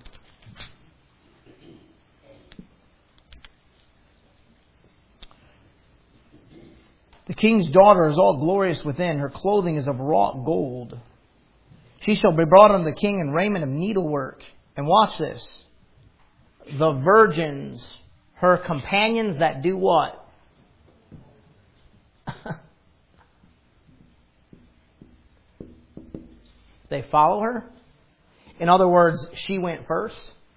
The king's daughter is all glorious within. Her clothing is of wrought gold. She shall be brought unto the king in raiment of needlework. And watch this. The virgins, her companions that do what? They follow her. In other words, she went first.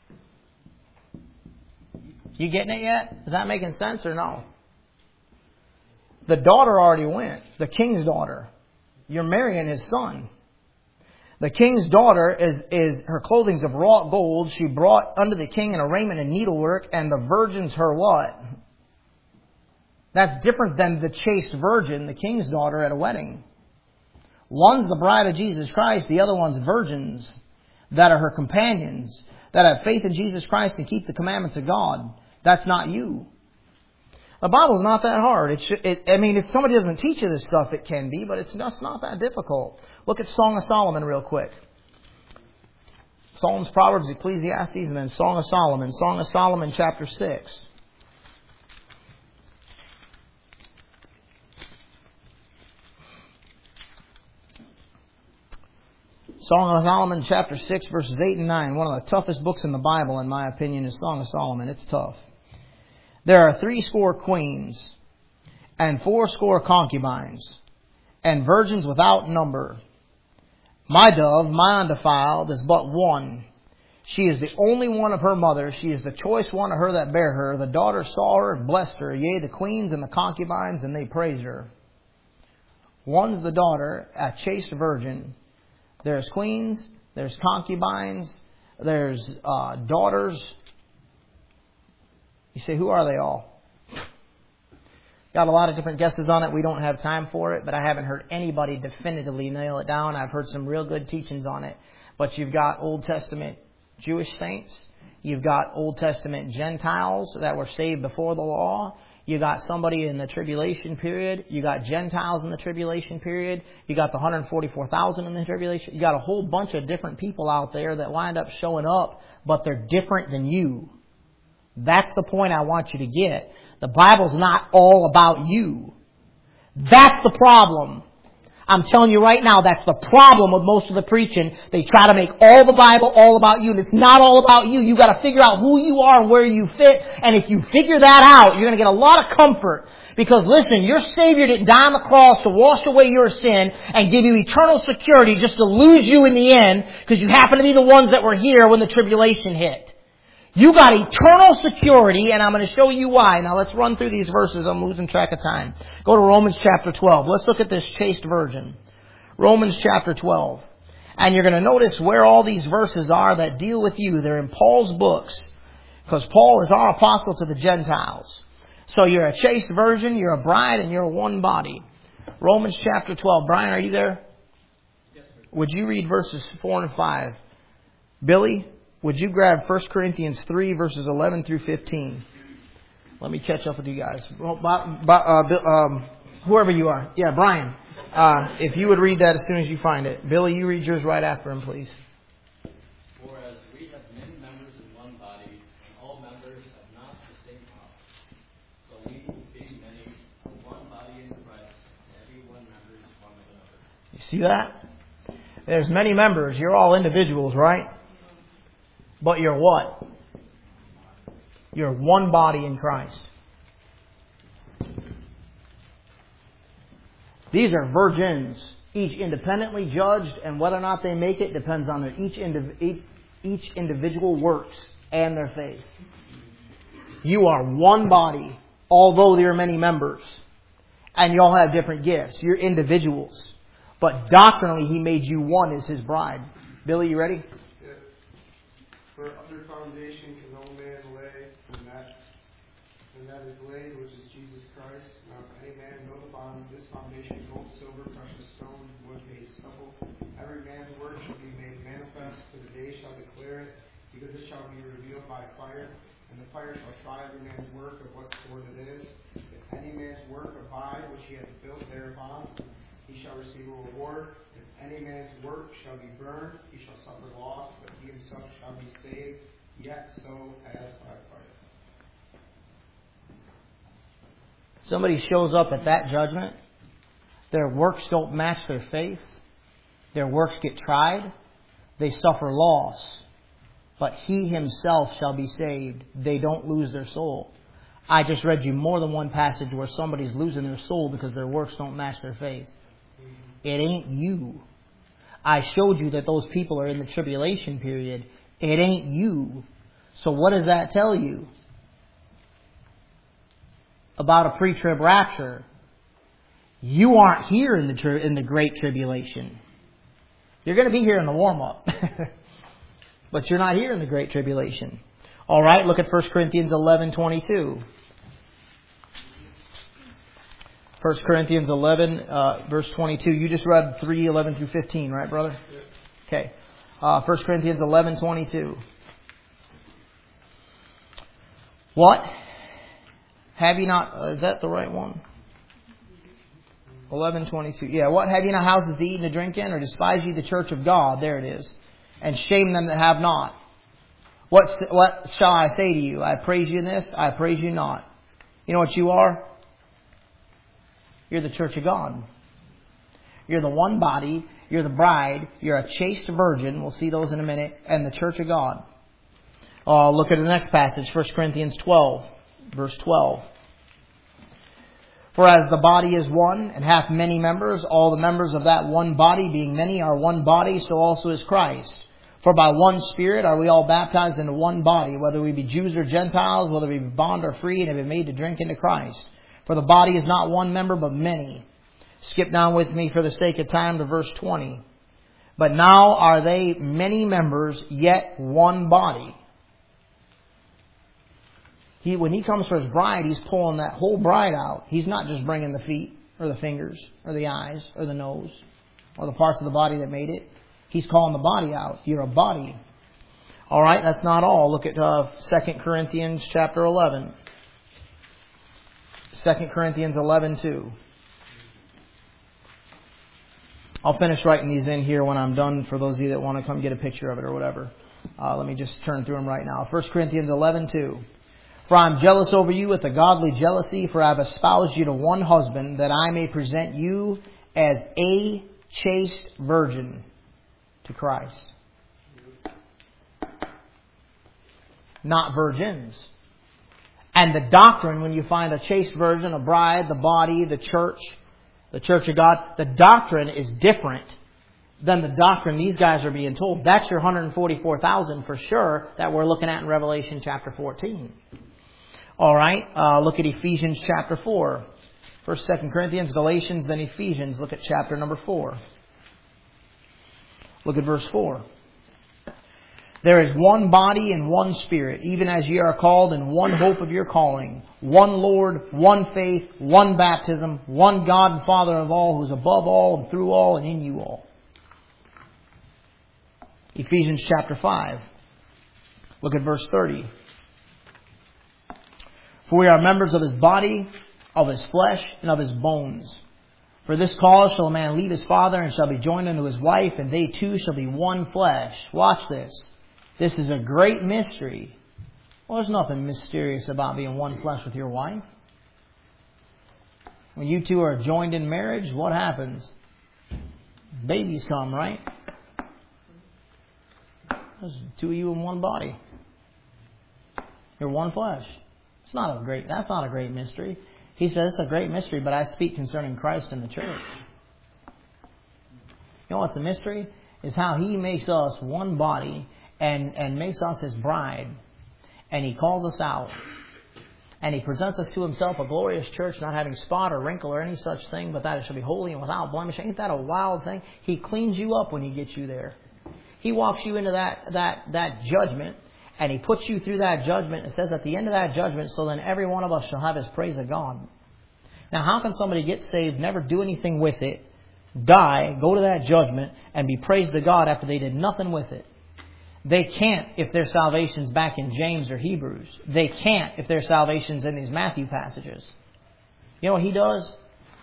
You getting it yet? Is that making sense or no? The daughter already went. The king's daughter. You're marrying his son. The king's daughter is, is her clothing's of wrought gold. She brought unto the king in a raiment and needlework, and the virgins her what? That's different than the chaste virgin, the king's daughter at a wedding. One's the bride of Jesus Christ, the other one's virgins that are her companions, that have faith in Jesus Christ and keep the commandments of God. That's not you. The Bible's not that hard. It should, it, I mean, if somebody doesn't teach you this stuff, it can be, but it's not, it's not that difficult. Look at Song of Solomon real quick. Psalms, Proverbs, Ecclesiastes, and then Song of Solomon. Song of Solomon, chapter six. Song of Solomon, chapter six, verses eight and nine. One of the toughest books in the Bible, in my opinion, is Song of Solomon. It's tough. There are threescore queens, and fourscore concubines, and virgins without number. My dove, my undefiled, is but one. She is the only one of her mother. She is the choice one of her that bare her. The daughter saw her and blessed her. Yea, the queens and the concubines, and they praise her. One's the daughter, a chaste virgin. There's queens, there's concubines, there's uh, daughters. You say, who are they all? Got a lot of different guesses on it. We don't have time for it, but I haven't heard anybody definitively nail it down. I've heard some real good teachings on it. But you've got Old Testament Jewish saints. You've got Old Testament Gentiles that were saved before the law. You got somebody in the tribulation period. You got Gentiles in the tribulation period. You got the one hundred forty-four thousand in the tribulation. You got a whole bunch of different people out there that wind up showing up, but they're different than you. That's the point I want you to get. The Bible's not all about you. That's the problem. I'm telling you right now, that's the problem with most of the preaching. They try to make all the Bible all about you, and it's not all about you. You've got to figure out who you are and where you fit. And if you figure that out, you're going to get a lot of comfort. Because listen, your Savior didn't die on the cross to wash away your sin and give you eternal security just to lose you in the end because you happen to be the ones that were here when the tribulation hit. You got eternal security, and I'm going to show you why. Now let's run through these verses. I'm losing track of time. Go to Romans chapter twelve. Let's look at this chaste virgin. Romans chapter twelve. And you're going to notice where all these verses are that deal with you. They're in Paul's books. Because Paul is our apostle to the Gentiles. So you're a chaste virgin, you're a bride, and you're one body. Romans chapter twelve. Brian, are you there? Yes, sir. Would you read verses four and five? Billy, would you grab First Corinthians three, verses eleven through fifteen? Let me catch up with you guys. Well, Bob, Bob, uh, um, whoever you are. Yeah, Brian. Uh, if you would read that as soon as you find it. Billy, you read yours right after him, please. For as we have many members in one body, and all members have not the same power, so we, being many, are one body in Christ, and every one member is one of another. You see that? There's many members. You're all individuals, right? But you're what? You're one body in Christ. These are virgins, each independently judged, and whether or not they make it depends on their each, indiv- each individual works and their faith. You are one body, although there are many members. And you all have different gifts. You're individuals. But doctrinally, He made you one as His bride. Billy, you ready? Yeah. For other foundation can no man lay, and that, and that is laid, which is Jesus Christ. Now, if any man know the bond, this foundation, gold, silver, precious stone, wood, hay, stubble, every man's work shall be made manifest, for the day shall declare it, because it shall be revealed by fire, and the fire shall try every man's work of what sort it is. If any man's work abide, which he hath built thereupon, he shall receive a reward. If any man's work shall be burned, he shall suffer loss, but he himself shall be saved, yet so as by fire. Somebody shows up at that judgment, their works don't match their faith, their works get tried, they suffer loss, but he himself shall be saved. They don't lose their soul. I just read you more than one passage where somebody's losing their soul because their works don't match their faith. It ain't you. I showed you that those people are in the tribulation period. It ain't you. So what does that tell you about a pre-trib rapture? You aren't here in the tri- in the great tribulation. You're going to be here in the warm-up. But you're not here in the great tribulation. All right, look at First Corinthians eleven twenty-two. First Corinthians eleven, uh, verse twenty-two. You just read three, eleven through fifteen, right, brother? Okay. Uh, First Corinthians eleven twenty-two. What? Have you not... Uh, is that the right one? eleven twenty-two. Yeah, what? Have you not houses to eat and to drink in? Or despise ye the church of God? There it is. And shame them that have not. What, what shall I say to you? I praise you in this, I praise you not. You know what you are? You're the church of God. You're the one body. You're the bride. You're a chaste virgin. We'll see those in a minute. And the church of God. Uh, look at the next passage. First Corinthians twelve. Verse twelve. For as the body is one and hath many members, all the members of that one body being many are one body, so also is Christ. For by one Spirit are we all baptized into one body, whether we be Jews or Gentiles, whether we be bond or free, and have been made to drink into Christ. For the body is not one member, but many. Skip down with me for the sake of time to verse twenty. But now are they many members, yet one body. He, when he comes for his bride, he's pulling that whole bride out. He's not just bringing the feet, or the fingers, or the eyes, or the nose, or the parts of the body that made it. He's calling the body out. You're a body. All right, that's not all. Look at uh, Second Corinthians chapter eleven. Second Corinthians eleven two. I'll finish writing these in here when I'm done for those of you that want to come get a picture of it or whatever. Uh, let me just turn through them right now. First Corinthians eleven two. For I am jealous over you with a godly jealousy, for I have espoused you to one husband, that I may present you as a chaste virgin to Christ. Not virgins. And the doctrine, when you find a chaste virgin, a bride, the body, the church, the church of God, the doctrine is different than the doctrine these guys are being told. That's your one hundred forty-four thousand for sure that we're looking at in Revelation chapter fourteen. All right, uh, look at Ephesians chapter four. First, Second Corinthians, Galatians, then Ephesians. Look at chapter number four. Look at verse four. There is one body and one Spirit, even as ye are called in one hope of your calling. One Lord, one faith, one baptism, one God and Father of all, who is above all and through all and in you all. Ephesians chapter five. Look at verse thirty. For we are members of His body, of His flesh, and of His bones. For this cause shall a man leave his father, and shall be joined unto his wife, and they two shall be one flesh. Watch this. This is a great mystery. Well, there's nothing mysterious about being one flesh with your wife. When you two are joined in marriage, what happens? Babies come, right? There's two of you in one body. You're one flesh. It's not a great, that's not a great mystery. He says it's a great mystery, but I speak concerning Christ and the church. You know what's a mystery? Is how He makes us one body and, and makes us His bride. And He calls us out. And He presents us to Himself a glorious church, not having spot or wrinkle or any such thing, but that it shall be holy and without blemish. Ain't that a wild thing? He cleans you up when He gets you there. He walks you into that, that, that judgment. And He puts you through that judgment. It says at the end of that judgment, so then every one of us shall have His praise of God. Now, how can somebody get saved, never do anything with it, die, go to that judgment, and be praised to God after they did nothing with it? They can't if their salvation's back in James or Hebrews. They can't if their salvation's in these Matthew passages. You know what He does?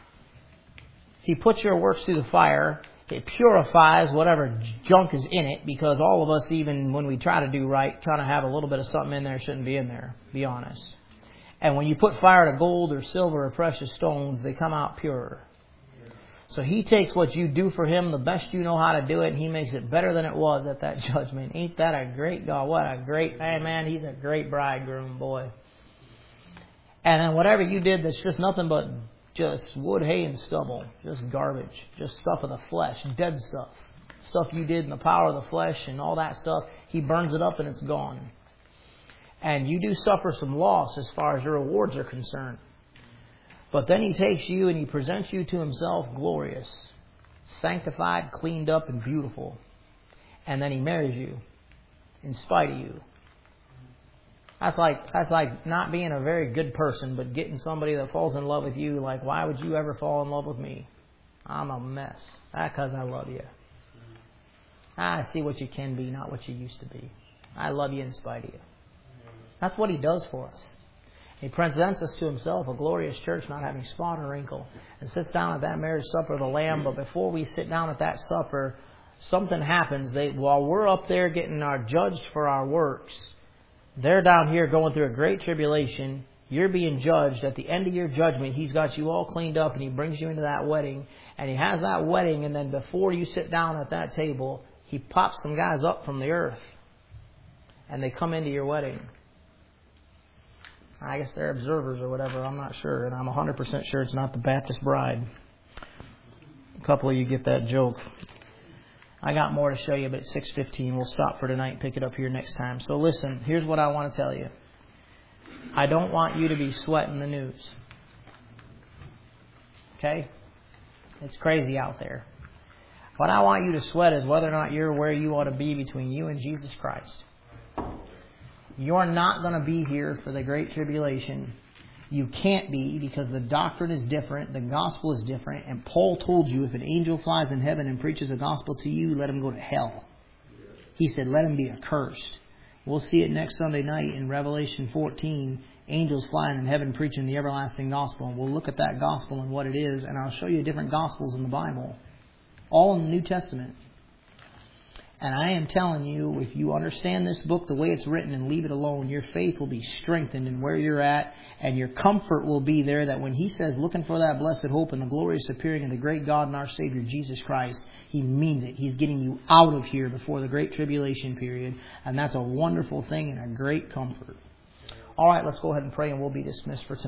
He puts your works through the fire. It purifies whatever junk is in it, because all of us, even when we try to do right, trying to have a little bit of something in there shouldn't be in there, be honest. And when you put fire to gold or silver or precious stones, they come out pure. So He takes what you do for Him, the best you know how to do it, and He makes it better than it was at that judgment. Ain't that a great God? What a great, man, man, He's a great bridegroom, boy. And then whatever you did that's just nothing but just wood, hay, and stubble. Just garbage. Just stuff of the flesh. Dead stuff. Stuff you did in the power of the flesh and all that stuff. He burns it up and it's gone. And you do suffer some loss as far as your rewards are concerned. But then He takes you and He presents you to Himself glorious, sanctified, cleaned up, and beautiful. And then He marries you in spite of you. That's like that's like not being a very good person, but getting somebody that falls in love with you. Like, why would you ever fall in love with me? I'm a mess. That's because I love you. I see what you can be, not what you used to be. I love you in spite of you. That's what He does for us. He presents us to Himself a glorious church, not having spot or wrinkle, and sits down at that marriage supper of the Lamb. But before we sit down at that supper, something happens. They, while we're up there getting our judged for our works, they're down here going through a great tribulation. You're being judged. At the end of your judgment, He's got you all cleaned up and He brings you into that wedding. And He has that wedding, and then before you sit down at that table, He pops some guys up from the earth. And they come into your wedding. I guess they're observers or whatever. I'm not sure. And I'm one hundred percent sure it's not the Baptist bride. A couple of you get that joke. I got more to show you, but it's six fifteen. We'll stop for tonight and pick it up here next time. So listen, here's what I want to tell you. I don't want you to be sweating the news. Okay? It's crazy out there. What I want you to sweat is whether or not you're where you ought to be between you and Jesus Christ. You're not going to be here for the Great Tribulation. You can't be, because the doctrine is different, the gospel is different, and Paul told you if an angel flies in heaven and preaches a gospel to you, let him go to hell. He said, let him be accursed. We'll see it next Sunday night in Revelation fourteen, angels flying in heaven preaching the everlasting gospel. And we'll look at that gospel and what it is, and I'll show you different gospels in the Bible, all in the New Testament. And I am telling you, if you understand this book the way it's written and leave it alone, your faith will be strengthened in where you're at, and your comfort will be there that when He says, looking for that blessed hope and the glorious appearing of the great God and our Savior, Jesus Christ, He means it. He's getting you out of here before the Great Tribulation period, and that's a wonderful thing and a great comfort. All right, let's go ahead and pray, and we'll be dismissed for tonight.